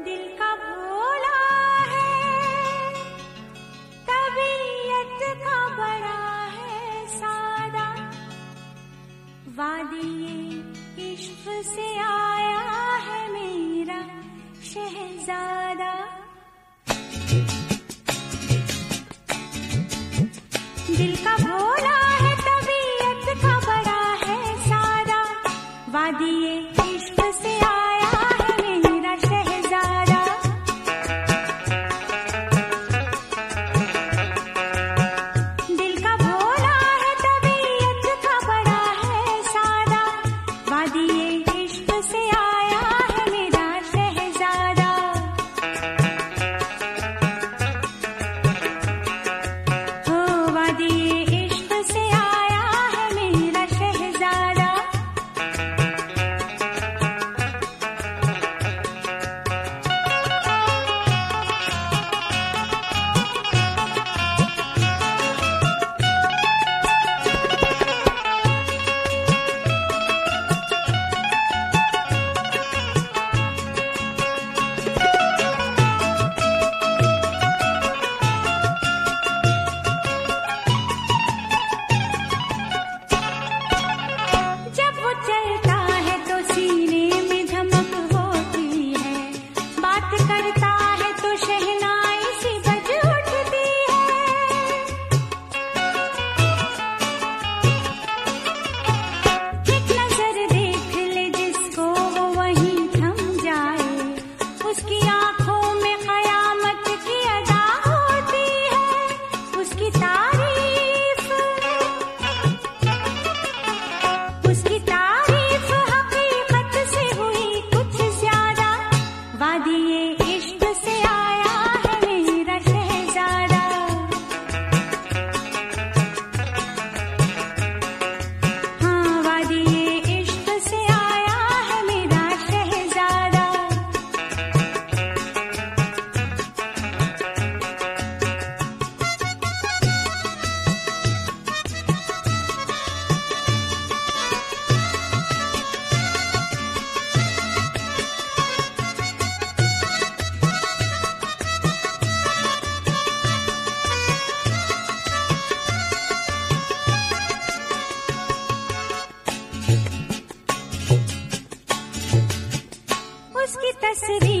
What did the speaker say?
दिल का भोला है, तबीयत का बड़ा है सादा, वादिये इश्क से आया है मेरा शहजादा। दिल का भोला है, तबीयत का बड़ा है सादा, वादिये इश्क से आया है मेरा शहजादा। दिल का भोला है, तबीयत का बड़ा है सादा, वादिये इश्क से आया है मेरा शहजादा। हो वादिये इश्क से आया है मेरा शहजादा। जब वो चलता है तो सीने में धमक होती है, बात करता है तो शहनाई सी बज उठती है। एक नजर देख ले जिसको वो वहीं थम जाए, उसकी आंखों में कयामत की अदा होती है। उसकी तारीफ हकीकत से हुई कुछ ज्यादा, वादिये इश्क से आया है मेरा शहजादा। हाँ वादिये इश्क से आया है मेरा शहजादा। उसकी तस्वीर